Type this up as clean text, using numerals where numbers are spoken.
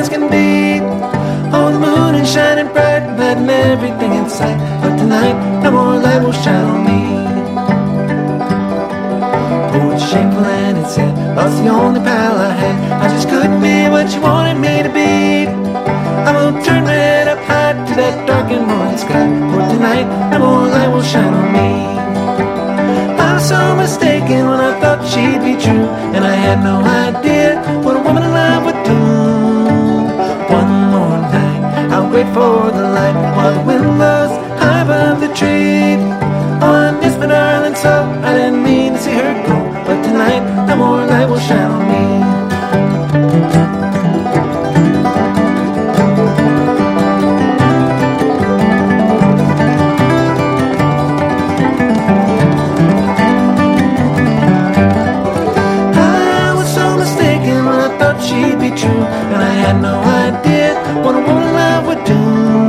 as can be. Oh, the moon is shining bright, lighting everything in sight. But tonight, no more light will shine on me. Oh, it's shameful and it's sad, lost the only pal I had. I just couldn't be what you wanted me to be. I will turn right up high to that dark and morning sky. For tonight, no more light will shine on me. I was so mistaken when I thought she'd be true, and I had no idea what a woman in love would do. One more night, I'll wait for the light while the wind blows high above the tree. Oh, I miss my darling so, I didn't mean to see her go. But tonight, no more light will shine on me. She'd be true, and I had no idea what a woman in love would do.